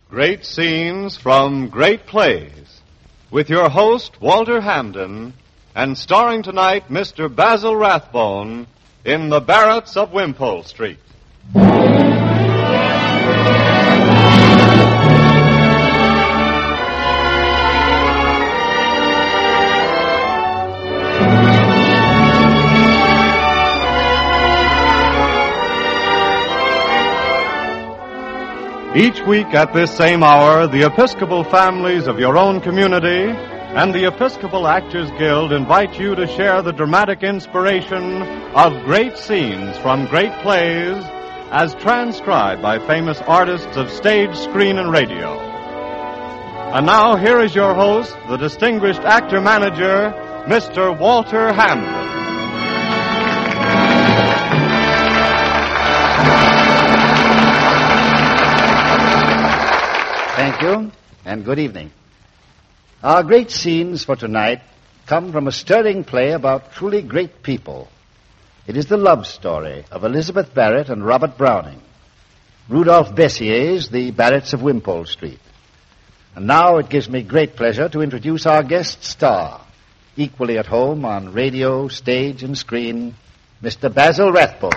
Great Scenes from Great Plays, with your host, Walter Hamden, and starring tonight Mr. Basil Rathbone in The Barretts of Wimpole Street. Each week at this same hour, the Episcopal families of your own community and the Episcopal Actors Guild invite you to share the dramatic inspiration of great scenes from great plays as transcribed by famous artists of stage, screen, and radio. And now, here is your host, the distinguished actor-manager, Mr. Walter Hamden. Thank you, and good evening. Our great scenes for tonight come from a stirring play about truly great people. It is the love story of Elizabeth Barrett and Robert Browning, Rudolph Bessier's The Barretts of Wimpole Street. And now it gives me great pleasure to introduce our guest star, equally at home on radio, stage, and screen, Mr. Basil Rathbone.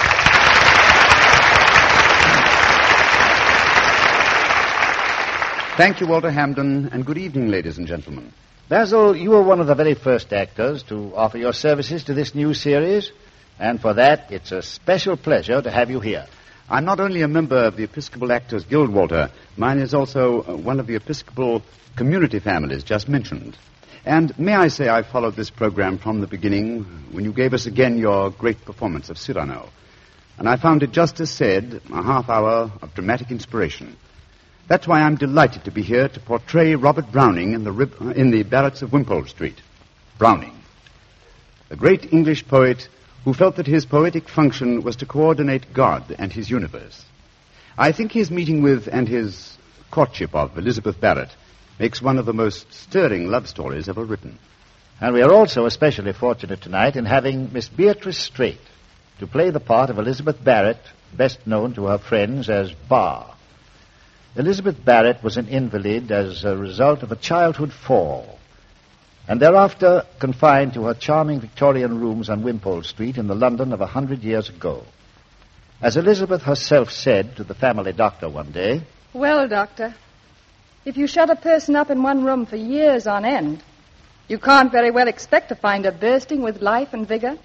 Thank you, Walter Hamden, and good evening, ladies and gentlemen. Basil, you were one of the very first actors to offer your services to this new series, and for that, it's a special pleasure to have you here. I'm not only a member of the Episcopal Actors Guild, Walter. Mine is also one of the Episcopal community families just mentioned. And may I say I followed this program from the beginning when you gave us again your great performance of Cyrano. And I found it just as said, a half hour of dramatic inspiration. That's why I'm delighted to be here to portray Robert Browning in the Barretts of Wimpole Street. Browning, the great English poet who felt that his poetic function was to coordinate God and his universe. I think his meeting with and his courtship of Elizabeth Barrett makes one of the most stirring love stories ever written. And we are also especially fortunate tonight in having Miss Beatrice Straight to play the part of Elizabeth Barrett, best known to her friends as Bar. Elizabeth Barrett was an invalid as a result of a childhood fall, and thereafter confined to her charming Victorian rooms on Wimpole Street in the London of 100 years ago. As Elizabeth herself said to the family doctor one day, "Well, Doctor, if you shut a person up in one room for years on end, you can't very well expect to find her bursting with life and vigor.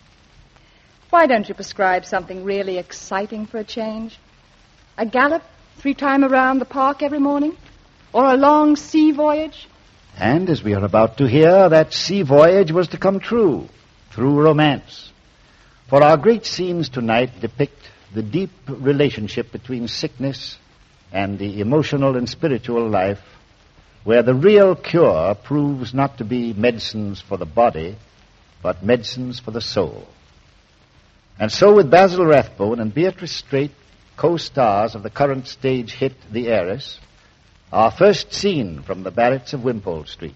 Why don't you prescribe something really exciting for a change? A gallop 3 times around the park every morning? Or a long sea voyage?" And as we are about to hear, that sea voyage was to come true, through romance. For our great scenes tonight depict the deep relationship between sickness and the emotional and spiritual life, where the real cure proves not to be medicines for the body, but medicines for the soul. And so with Basil Rathbone and Beatrice Straight, co-stars of the current stage hit The Heiress, our first scene from the Barretts of Wimpole Street.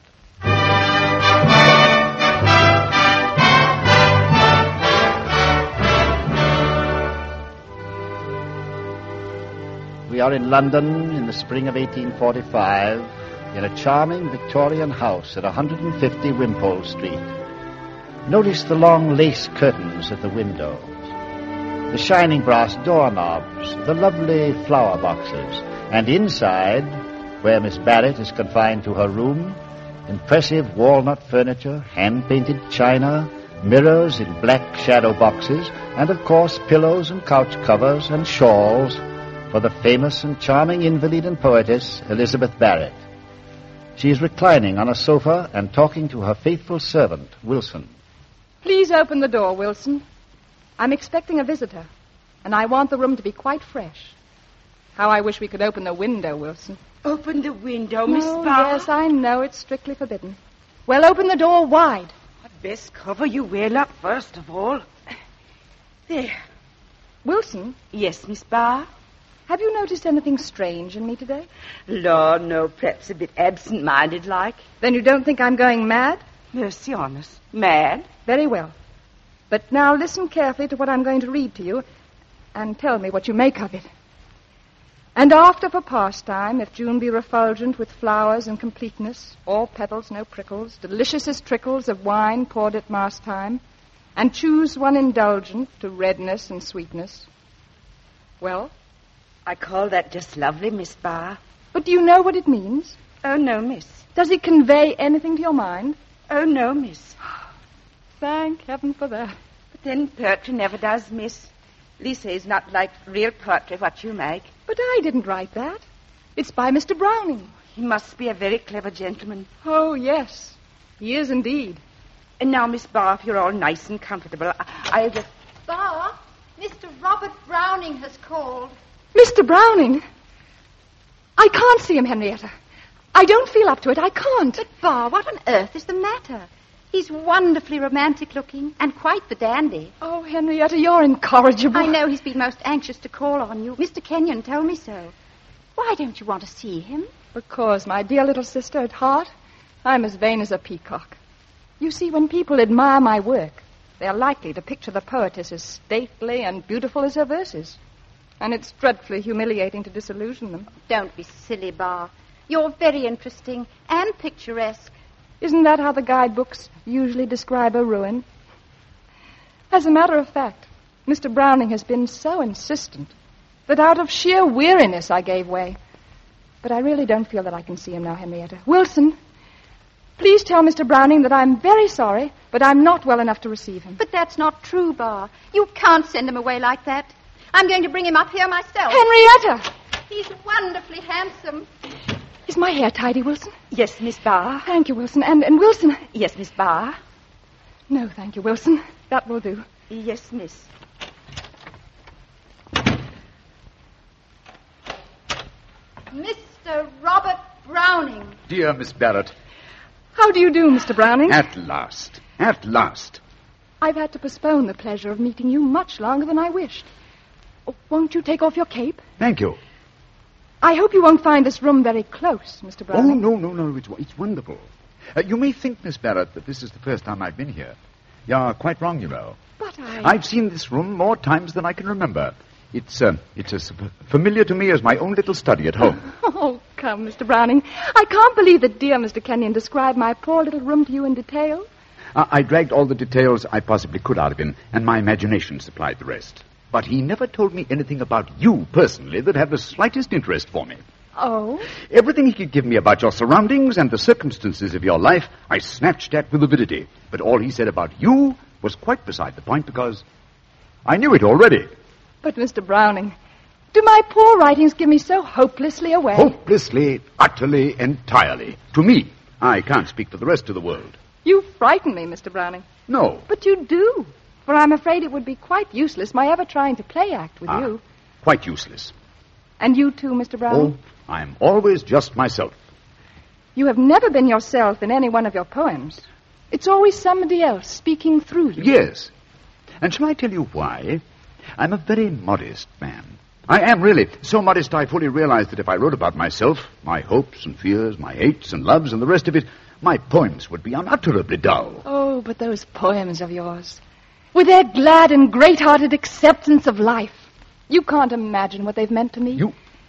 We are in London in the spring of 1845 in a charming Victorian house at 150 Wimpole Street. Notice the long lace curtains at the windows, the shining brass doorknobs, the lovely flower boxes, and inside, where Miss Barrett is confined to her room, impressive walnut furniture, hand-painted china, mirrors in black shadow boxes, and, of course, pillows and couch covers and shawls for the famous and charming invalid and poetess, Elizabeth Barrett. She is reclining on a sofa and talking to her faithful servant, Wilson. "Please open the door, Wilson. I'm expecting a visitor, and I want the room to be quite fresh. How I wish we could open the window, Wilson." "Open the window, Miss Barr." Yes, I know. It's strictly forbidden. Well, open the door wide. I'd best cover you well up first of all. There. Wilson, Yes, Miss Barr? have you noticed anything strange in me today? Lord, no, perhaps a bit absent-minded like. Then you don't think I'm going mad? Mercy on us. Mad? Very well. But now listen carefully to what I'm going to read to you, and tell me what you make of it. And after for pastime, if June be refulgent with flowers and completeness, all petals, no prickles, delicious as trickles of wine poured at mass time, and choose one indulgent to redness and sweetness. Well? I call that just lovely, Miss Barr. But do you know what it means? Oh, no, miss. Does it convey anything to your mind? Oh, no, miss. Thank heaven for that. But then poetry never does, miss. Lisa is not like real poetry, what you make. But I didn't write that. It's by Mr. Browning. He must be a very clever gentleman. Oh, yes. He is indeed. And now, Miss Barr, if you're all nice and comfortable, I'll just... Barr, Mr. Robert Browning has called. Mr. Browning? I can't see him, Henrietta. I don't feel up to it. I can't. But, Barr, what on earth is the matter? He's wonderfully romantic looking and quite the dandy. Oh, Henrietta, you're incorrigible. I know he's been most anxious to call on you. Mr. Kenyon told me so. Why don't you want to see him? Because, my dear little sister, at heart, I'm as vain as a peacock. You see, when people admire my work, they're likely to picture the poetess as stately and beautiful as her verses. And it's dreadfully humiliating to disillusion them. Don't be silly, Barr. You're very interesting and picturesque. Isn't that how the guidebooks usually describe a ruin? As a matter of fact, Mr. Browning has been so insistent that out of sheer weariness I gave way. But I really don't feel that I can see him now, Henrietta. Wilson, please tell Mr. Browning that I'm very sorry, but I'm not well enough to receive him. But that's not true, Barr. You can't send him away like that. I'm going to bring him up here myself. Henrietta! He's wonderfully handsome. Is my hair tidy, Wilson? Yes, Miss Barr. Thank you, Wilson. And Wilson... Yes, Miss Barr. No, thank you, Wilson. That will do. Yes, miss. Mr. Robert Browning. Dear Miss Barrett. How do you do, Mr. Browning? At last. At last. I've had to postpone the pleasure of meeting you much longer than I wished. Oh, won't you take off your cape? Thank you. I hope you won't find this room very close, Mr. Browning. Oh, no. It's wonderful. You may think, Miss Barrett, that this is the first time I've been here. You're quite wrong, you know. But I've seen this room more times than I can remember. It's as familiar to me as my own little study at home. Oh, come, Mr. Browning. I can't believe that dear Mr. Kenyon described my poor little room to you in detail. I dragged all the details I possibly could out of him, and my imagination supplied the rest. But he never told me anything about you, personally, that had the slightest interest for me. Oh? Everything he could give me about your surroundings and the circumstances of your life, I snatched at with avidity. But all he said about you was quite beside the point, because I knew it already. But, Mr. Browning, do my poor writings give me so hopelessly away? Hopelessly, utterly, entirely. To me. I can't speak for the rest of the world. You frighten me, Mr. Browning. No. But you do. For I'm afraid it would be quite useless my ever trying to play act with you. Quite useless. And you too, Mr. Browning? Oh, I'm always just myself. You have never been yourself in any one of your poems. It's always somebody else speaking through you. Yes. And shall I tell you why? I'm a very modest man. I am really. So modest I fully realize that if I wrote about myself, my hopes and fears, my hates and loves and the rest of it, my poems would be unutterably dull. Oh, but those poems of yours, with their glad and great-hearted acceptance of life, you can't imagine what they've meant to me.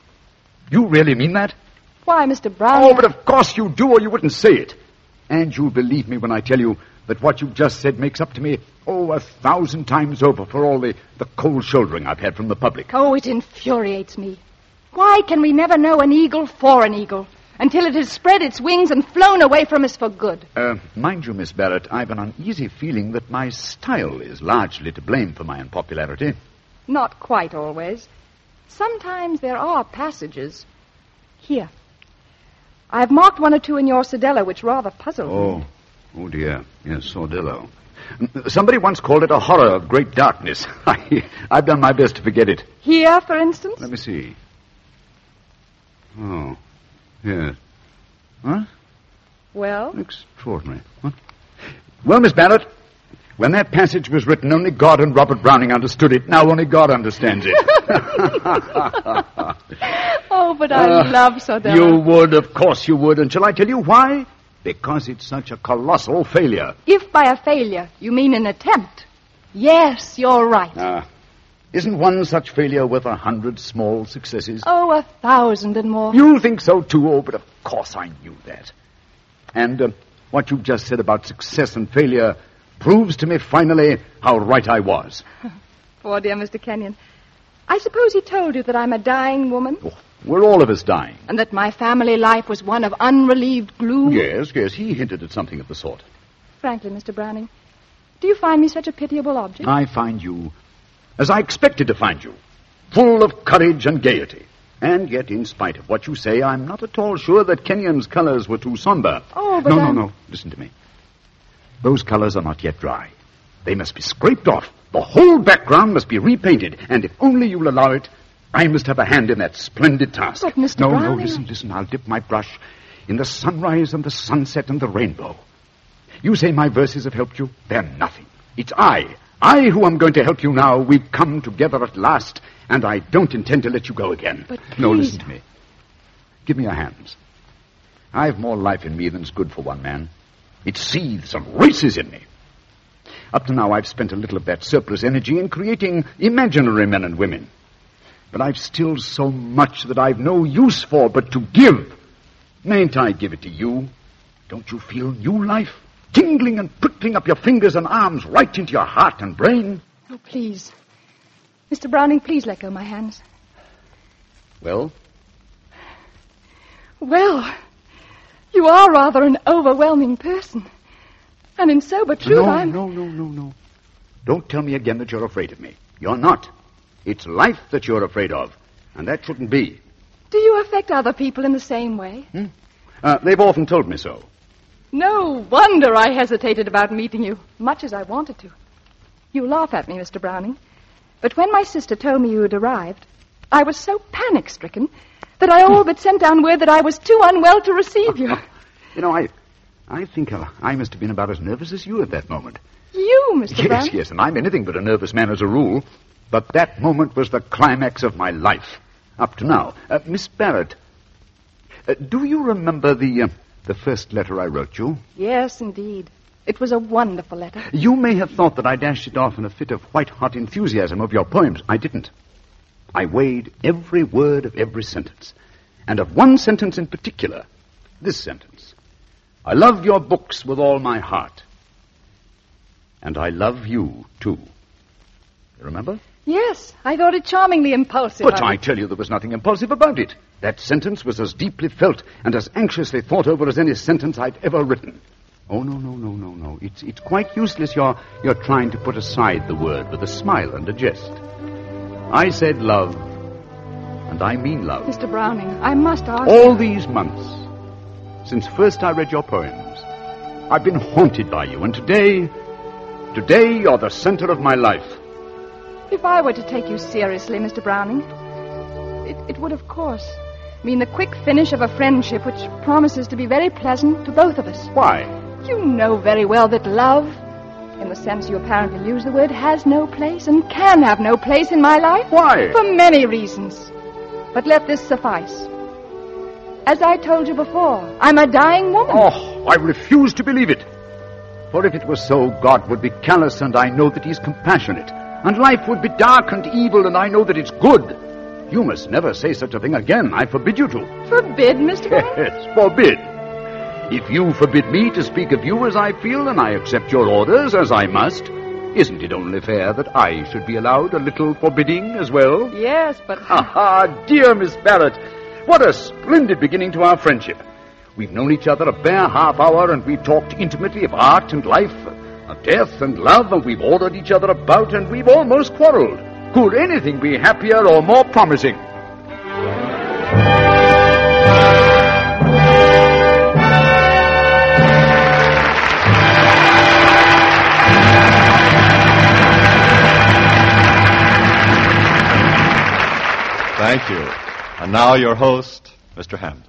You really mean that? Why, Mr. Browning... Oh, but of course you do, or you wouldn't say it. And you'll believe me when I tell you that what you've just said makes up to me, 1,000 times over for all the cold shouldering I've had from the public. Oh, it infuriates me. Why can we never know an eagle for an eagle until it has spread its wings and flown away from us for good? Mind you, Miss Barrett, I've an uneasy feeling that my style is largely to blame for my unpopularity. Not quite always. Sometimes there are passages. Here. I've marked one or two in your Sordello which rather puzzled me. Oh, dear. Yes, Sordello. Somebody once called it a horror of great darkness. I've done my best to forget it. Here, for instance? Let me see. Oh, yes. Huh? Well? Extraordinary. What? Well, Miss Barrett, when that passage was written, only God and Robert Browning understood it. Now only God understands it. Oh, but I love Sordello. You would, of course you would. And shall I tell you why? Because it's such a colossal failure. If by a failure you mean an attempt, yes, you're right. Isn't one such failure worth 100 small successes? Oh, 1,000 and more. You think so, too? Oh, but of course I knew that. And what you've just said about success and failure proves to me finally how right I was. Poor dear Mr. Kenyon. I suppose he told you that I'm a dying woman? Oh, we're all of us dying. And that my family life was one of unrelieved gloom? Yes, he hinted at something of the sort. Frankly, Mr. Browning, do you find me such a pitiable object? I find you, as I expected to find you, full of courage and gaiety. And yet, in spite of what you say, I'm not at all sure that Kenyon's colors were too somber. Oh, but No. Listen to me. Those colors are not yet dry. They must be scraped off. The whole background must be repainted. And if only you'll allow it, I must have a hand in that splendid task. But, Mr. No, Browning... listen. I'll dip my brush in the sunrise and the sunset and the rainbow. You say my verses have helped you? They're nothing. It's I who am going to help you now. We've come together at last, and I don't intend to let you go again. But please... No, listen to me. Give me your hands. I've more life in me than's good for one man. It seethes and races in me. Up to now, I've spent a little of that surplus energy in creating imaginary men and women. But I've still so much that I've no use for but to give. Mayn't I give it to you? Don't you feel new life? Tingling and prickling up your fingers and arms right into your heart and brain? Oh, please. Mr. Browning, please let go my hands. Well? Well, you are rather an overwhelming person. And in sober truth, No. Don't tell me again that you're afraid of me. You're not. It's life that you're afraid of, and that shouldn't be. Do you affect other people in the same way? They've often told me so. No wonder I hesitated about meeting you, much as I wanted to. You laugh at me, Mr. Browning, but when my sister told me you had arrived, I was so panic-stricken that I all but sent down word that I was too unwell to receive you. You know, I think I must have been about as nervous as you at that moment. You, Mr. Browning? Yes, and I'm anything but a nervous man as a rule. But that moment was the climax of my life, up to now. Miss Barrett, do you remember the first letter I wrote you? Yes, indeed. It was a wonderful letter. You may have thought that I dashed it off in a fit of white-hot enthusiasm of your poems. I didn't. I weighed every word of every sentence. And of one sentence in particular, this sentence. I love your books with all my heart. And I love you, too. You remember? Yes, I thought it charmingly impulsive. But I tell you there was nothing impulsive about it. That sentence was as deeply felt and as anxiously thought over as any sentence I'd ever written. Oh, no. It's quite useless you're trying to put aside the word with a smile and a jest. I said love, and I mean love. Mr. Browning, I must ask All these months, since first I read your poems, I've been haunted by you, and today you're the center of my life. If I were to take you seriously, Mr. Browning, it would, of course, mean the quick finish of a friendship which promises to be very pleasant to both of us. Why? You know very well that love, in the sense you apparently use the word, has no place and can have no place in my life. Why? For many reasons. But let this suffice. As I told you before, I'm a dying woman. Oh, I refuse to believe it. For if it was so, God would be callous, and I know that he's compassionate. And life would be dark and evil, and I know that it's good. You must never say such a thing again. I forbid you to. Forbid, Mr. Browning? Yes, forbid. If you forbid me to speak of you as I feel, and I accept your orders as I must, isn't it only fair that I should be allowed a little forbidding as well? Yes, but... Dear Miss Barrett, what a splendid beginning to our friendship. We've known each other a bare half hour, and we've talked intimately of art and life, of death and love, and we've ordered each other about, and we've almost quarreled. Could anything be happier or more promising? Thank you. And now your host, Mr. Hampden.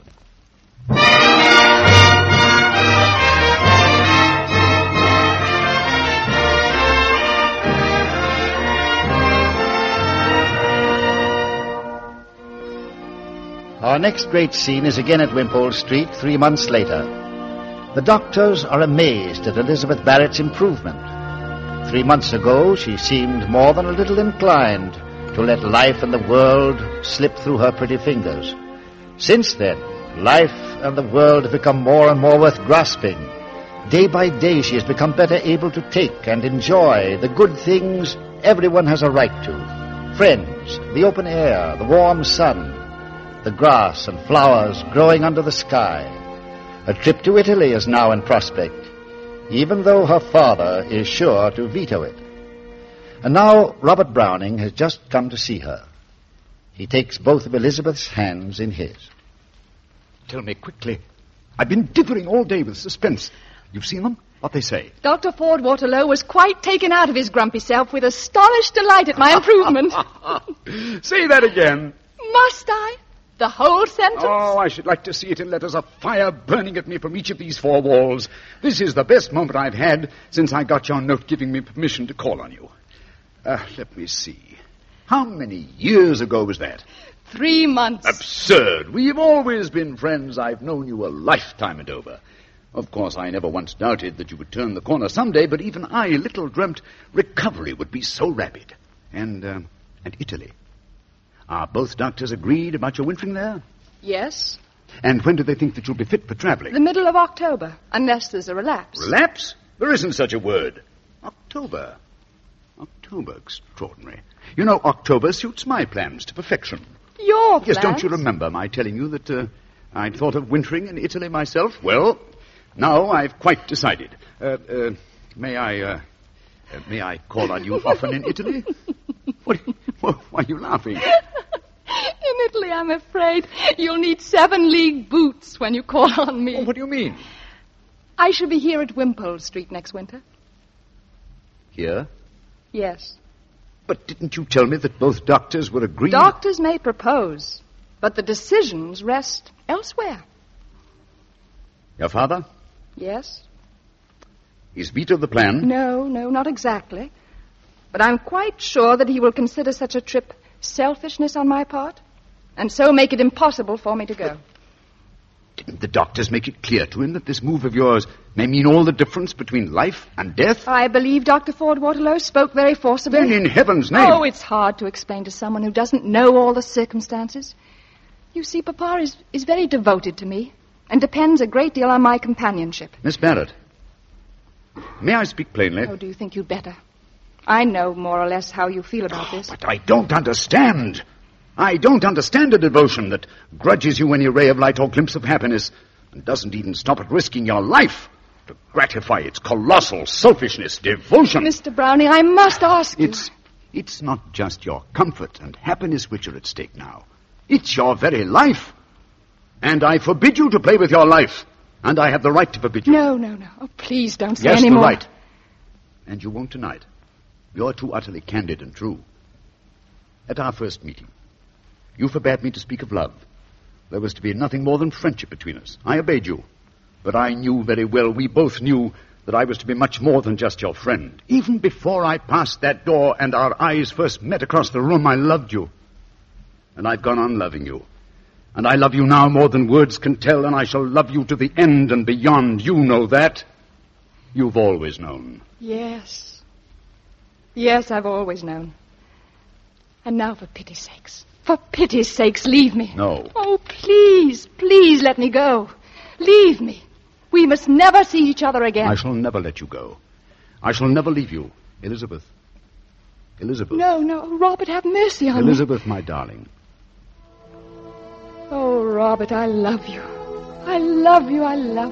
Our next great scene is again at Wimpole Street 3 months later. The doctors are amazed at Elizabeth Barrett's improvement. 3 months ago, she seemed more than a little inclined to let life and the world slip through her pretty fingers. Since then, life and the world have become more and more worth grasping. Day by day, she has become better able to take and enjoy the good things everyone has a right to. Friends, the open air, the warm sun, the grass and flowers growing under the sky. A trip to Italy is now in prospect, even though her father is sure to veto it. And now Robert Browning has just come to see her. He takes both of Elizabeth's hands in his. Tell me quickly. I've been dithering all day with suspense. You've seen them? What they say? Dr. Ford Waterlow was quite taken out of his grumpy self with astonished delight at my improvement. Say that again. Must I? The whole sentence? Oh, I should like to see it in letters of fire burning at me from each of these four walls. This is the best moment I've had since I got your note giving me permission to call on you. Let me see. How many years ago was that? 3 months. Absurd. We've always been friends. I've known you a lifetime and over. Of course, I never once doubted that you would turn the corner someday, but even I little dreamt recovery would be so rapid. And Italy. Are both doctors agreed about your wintering there? Yes. And when do they think that you'll be fit for traveling? The middle of October, unless there's a relapse. Relapse? There isn't such a word. October. October, extraordinary. You know, October suits my plans to perfection. Your plans? Yes, don't you remember my telling you that I'd thought of wintering in Italy myself? Well, now I've quite decided. May I call on you often in Italy? Why are you laughing? In Italy, I'm afraid you'll need 7-league boots when you call on me. Oh, what do you mean? I shall be here at Wimpole Street next winter. Here? Yes. But didn't you tell me that both doctors were agreed? Doctors may propose, but the decisions rest elsewhere. Your father? Yes. He's vetoed the plan? No, not exactly. But I'm quite sure that he will consider such a trip selfishness on my part, and so make it impossible for me to go. Didn't the doctors make it clear to him that this move of yours may mean all the difference between life and death? I believe Dr. Ford Waterlow spoke very forcibly. Then in heaven's name... Oh, it's hard to explain to someone who doesn't know all the circumstances. You see, Papa is very devoted to me and depends a great deal on my companionship. Miss Barrett, may I speak plainly? Oh, do you think you'd better? I know more or less how you feel about this. But I don't understand. I don't understand a devotion that grudges you any ray of light or glimpse of happiness and doesn't even stop at risking your life to gratify its colossal selfishness, devotion. Mr. Browning, I must ask you. It's not just your comfort and happiness which are at stake now. It's your very life. And I forbid you to play with your life. And I have the right to forbid you. No. Oh, please don't say yes, any more. Yes, the right. And you won't tonight. You're too utterly candid and true. At our first meeting, you forbade me to speak of love. There was to be nothing more than friendship between us. I obeyed you. But I knew very well, we both knew, that I was to be much more than just your friend. Even before I passed that door and our eyes first met across the room, I loved you. And I've gone on loving you. And I love you now more than words can tell, and I shall love you to the end and beyond. You know that. You've always known. Yes. Yes, I've always known. And now, for pity's sakes, leave me. No. Oh, please let me go. Leave me. We must never see each other again. I shall never let you go. I shall never leave you. Elizabeth. Elizabeth. No, Robert, have mercy on me. Elizabeth, my darling. Oh, Robert, I love you. I love you.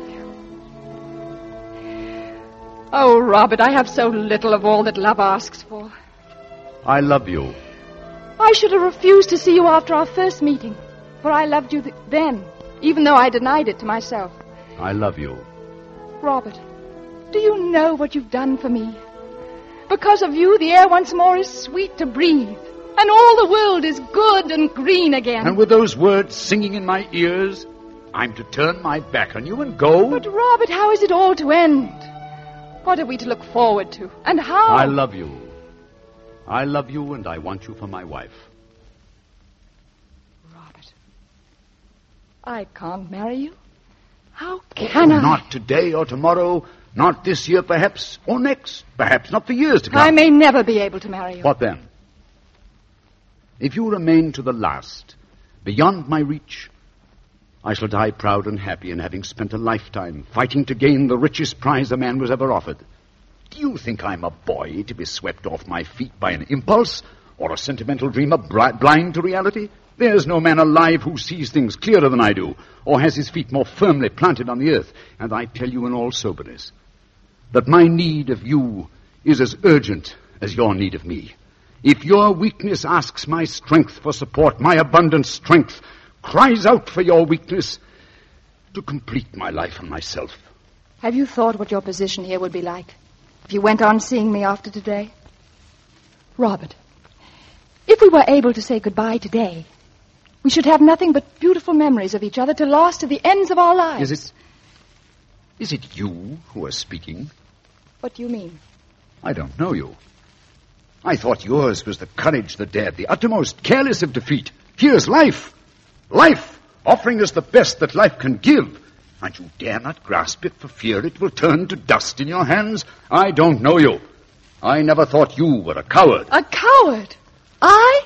Oh, Robert, I have so little of all that love asks for. I love you. I should have refused to see you after our first meeting, for I loved you then, even though I denied it to myself. I love you. Robert, do you know what you've done for me? Because of you, the air once more is sweet to breathe, and all the world is good and green again. And with those words singing in my ears, I'm to turn my back on you and go? But, Robert, how is it all to end? What are we to look forward to? And how? I love you. I love you, and I want you for my wife. Robert, I can't marry you. How can I? Not today or tomorrow, not this year perhaps, or next, perhaps not for years to come. I may never be able to marry you. What then? If you remain to the last, beyond my reach, I shall die proud and happy in having spent a lifetime fighting to gain the richest prize a man was ever offered. Do you think I'm a boy to be swept off my feet by an impulse or a sentimental dreamer blind to reality? There's no man alive who sees things clearer than I do or has his feet more firmly planted on the earth. And I tell you in all soberness that my need of you is as urgent as your need of me. If your weakness asks my strength for support, my abundant strength cries out for your weakness to complete my life and myself. Have you thought what your position here would be like if you went on seeing me after today? Robert, if we were able to say goodbye today, we should have nothing but beautiful memories of each other to last to the ends of our lives. Is it you who are speaking? What do you mean? I don't know you. I thought yours was the courage that dared the uttermost, careless of defeat. Here's life. Life, offering us the best that life can give. And you dare not grasp it for fear it will turn to dust in your hands? I don't know you. I never thought you were a coward. A coward? I?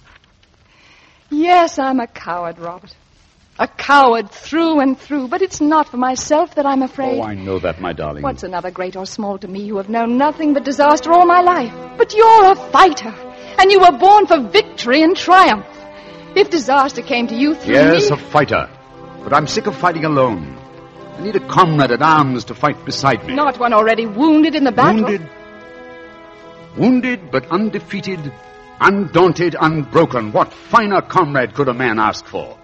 Yes, I'm a coward, Robert. A coward through and through, but it's not for myself that I'm afraid. Oh, I know that, my darling. What's another great or small to me who have known nothing but disaster all my life? But you're a fighter, and you were born for victory and triumph. If disaster came to you through me... Yes, a fighter. But I'm sick of fighting alone. I need a comrade at arms to fight beside me. Not one already wounded in the battle. Wounded, but undefeated, undaunted, unbroken. What finer comrade could a man ask for?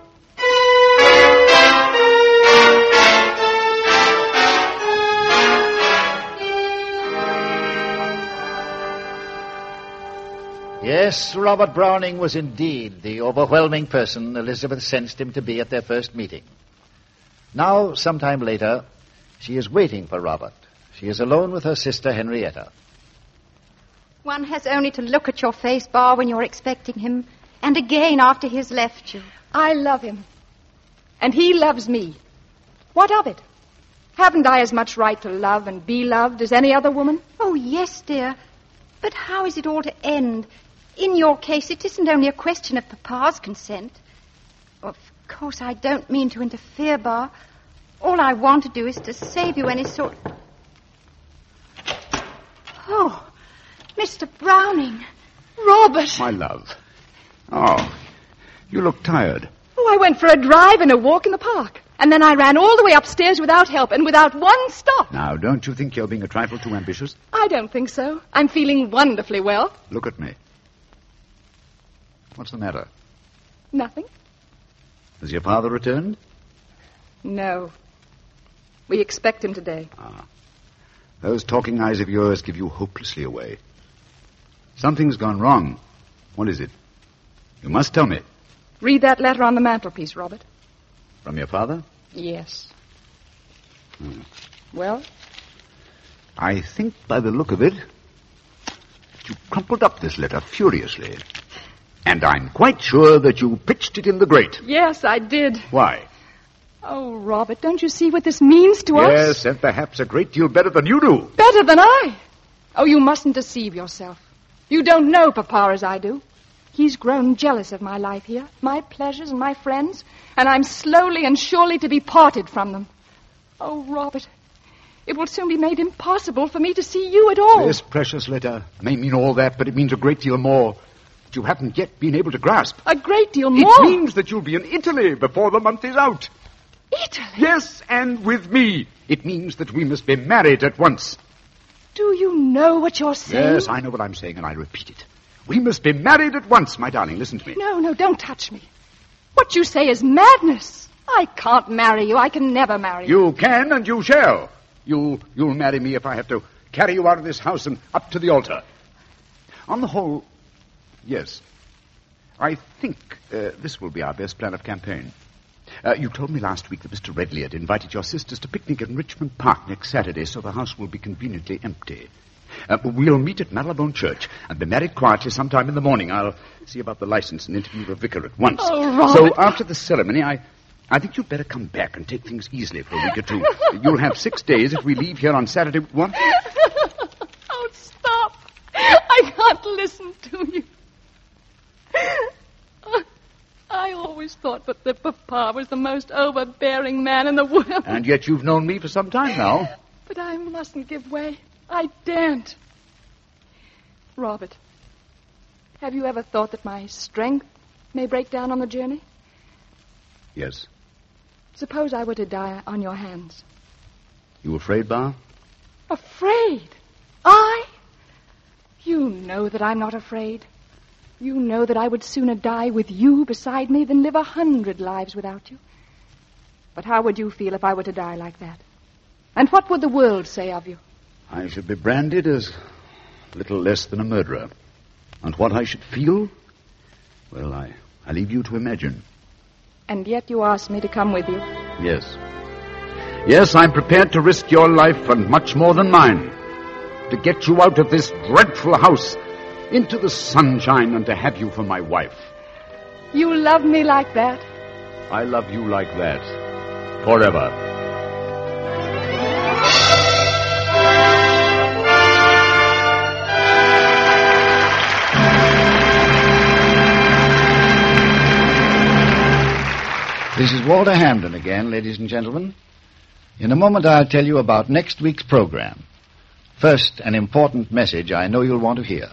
Yes, Robert Browning was indeed the overwhelming person Elizabeth sensed him to be at their first meeting. Now, sometime later, she is waiting for Robert. She is alone with her sister, Henrietta. One has only to look at your face, Bar, when you're expecting him, and again after he's left you. I love him, and he loves me. What of it? Haven't I as much right to love and be loved as any other woman? Oh, yes, dear. But how is it all to end? In your case, it isn't only a question of Papa's consent. Of course, I don't mean to interfere, Bar. All I want to do is to save you any sort... Oh, Mr. Browning. Robert. My love. Oh, you look tired. Oh, I went for a drive and a walk in the park. And then I ran all the way upstairs without help and without one stop. Now, don't you think you're being a trifle too ambitious? I don't think so. I'm feeling wonderfully well. Look at me. What's the matter? Nothing. Has your father returned? No. We expect him today. Ah. Those talking eyes of yours give you hopelessly away. Something's gone wrong. What is it? You must tell me. Read that letter on the mantelpiece, Robert. From your father? Yes. Well? I think by the look of it, you crumpled up this letter furiously. And I'm quite sure that you pitched it in the grate. Yes, I did. Why? Oh, Robert, don't you see what this means to us? Yes, and perhaps a great deal better than you do. Better than I? Oh, you mustn't deceive yourself. You don't know Papa as I do. He's grown jealous of my life here, my pleasures and my friends, and I'm slowly and surely to be parted from them. Oh, Robert, it will soon be made impossible for me to see you at all. This precious letter may mean all that, but it means a great deal more that you haven't yet been able to grasp. A great deal more? It means that you'll be in Italy before the month is out. Italy? Yes, and with me. It means that we must be married at once. Do you know what you're saying? Yes, I know what I'm saying, and I repeat it. We must be married at once, my darling. Listen to me. No, don't touch me. What you say is madness. I can't marry you. I can never marry you. You can and you shall. You'll marry me if I have to carry you out of this house and up to the altar. On the whole, yes. I think this will be our best plan of campaign. You told me last week that Mr. Redley had invited your sisters to picnic in Richmond Park next Saturday, so the house will be conveniently empty. We'll meet at Marylebone Church and be married quietly sometime in the morning. I'll see about the license and interview the vicar at once. Oh, Robert. So after the ceremony, I think you'd better come back and take things easily for a week or two. You'll have 6 days if we leave here on Saturday. What? Oh, stop. I can't listen to you. always thought that Papa was the most overbearing man in the world. And yet you've known me for some time now. But I mustn't give way. I daren't. Robert, have you ever thought that my strength may break down on the journey? Yes. Suppose I were to die on your hands. You afraid, Bar? Afraid? I? You know that I'm not afraid. You know that I would sooner die with you beside me than live 100 lives without you. But how would you feel if I were to die like that? And what would the world say of you? I should be branded as little less than a murderer. And what I should feel? Well, I leave you to imagine. And yet you asked me to come with you. Yes. Yes, I'm prepared to risk your life and much more than mine. To get you out of this dreadful house, into the sunshine, and to have you for my wife. You love me like that? I love you like that. Forever. This is Walter Hamden again, ladies and gentlemen. In a moment I'll tell you about next week's program. First, an important message I know you'll want to hear.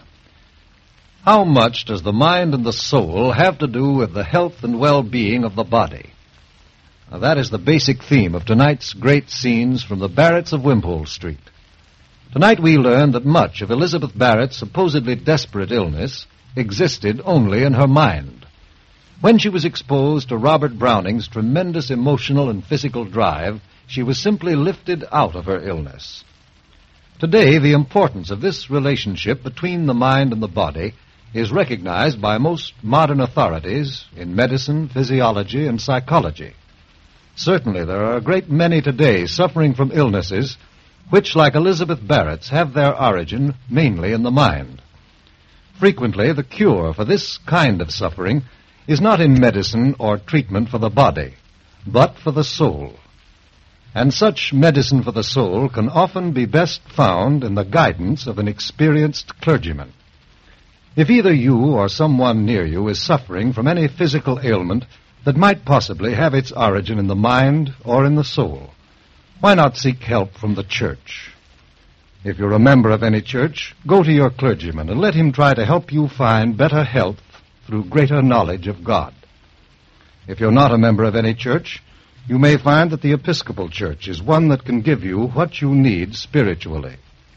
How much does the mind and the soul have to do with the health and well-being of the body? Now, that is the basic theme of tonight's great scenes from the Barretts of Wimpole Street. Tonight we learn that much of Elizabeth Barrett's supposedly desperate illness existed only in her mind. When she was exposed to Robert Browning's tremendous emotional and physical drive, she was simply lifted out of her illness. Today, the importance of this relationship between the mind and the body is recognized by most modern authorities in medicine, physiology, and psychology. Certainly, there are a great many today suffering from illnesses which, like Elizabeth Barrett's, have their origin mainly in the mind. Frequently, the cure for this kind of suffering is not in medicine or treatment for the body, but for the soul. And such medicine for the soul can often be best found in the guidance of an experienced clergyman. If either you or someone near you is suffering from any physical ailment that might possibly have its origin in the mind or in the soul, why not seek help from the church? If you're a member of any church, go to your clergyman and let him try to help you find better health through greater knowledge of God. If you're not a member of any church, you may find that the Episcopal Church is one that can give you what you need spiritually.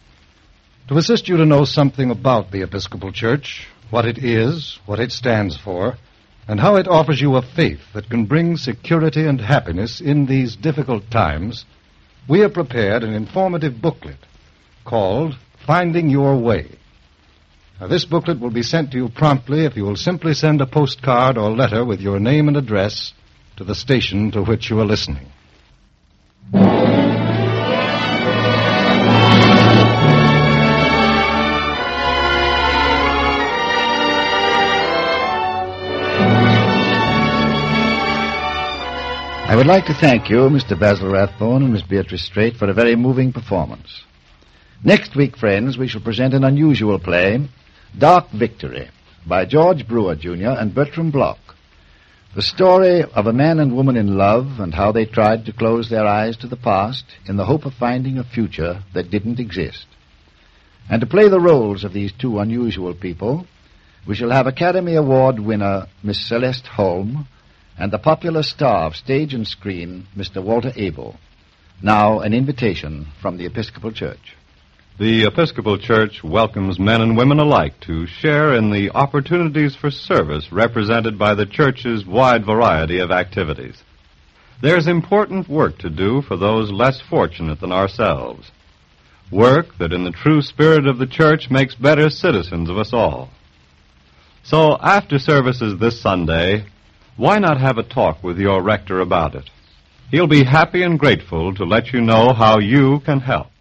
To assist you to know something about the Episcopal Church, what it is, what it stands for, and how it offers you a faith that can bring security and happiness in these difficult times, we have prepared an informative booklet called Finding Your Way. Now, this booklet will be sent to you promptly if you will simply send a postcard or letter with your name and address to the station to which you are listening. I would like to thank you, Mr. Basil Rathbone and Miss Beatrice Straight, for a very moving performance. Next week, friends, we shall present an unusual play, Dark Victory, by George Brewer, Jr. and Bertram Bloch. The story of a man and woman in love and how they tried to close their eyes to the past in the hope of finding a future that didn't exist. And to play the roles of these two unusual people, we shall have Academy Award winner Miss Celeste Holm and the popular star of stage and screen, Mr. Walter Abel. Now, an invitation from the Episcopal Church. The Episcopal Church welcomes men and women alike to share in the opportunities for service represented by the Church's wide variety of activities. There's important work to do for those less fortunate than ourselves. Work that in the true spirit of the Church makes better citizens of us all. So after services this Sunday, why not have a talk with your rector about it? He'll be happy and grateful to let you know how you can help.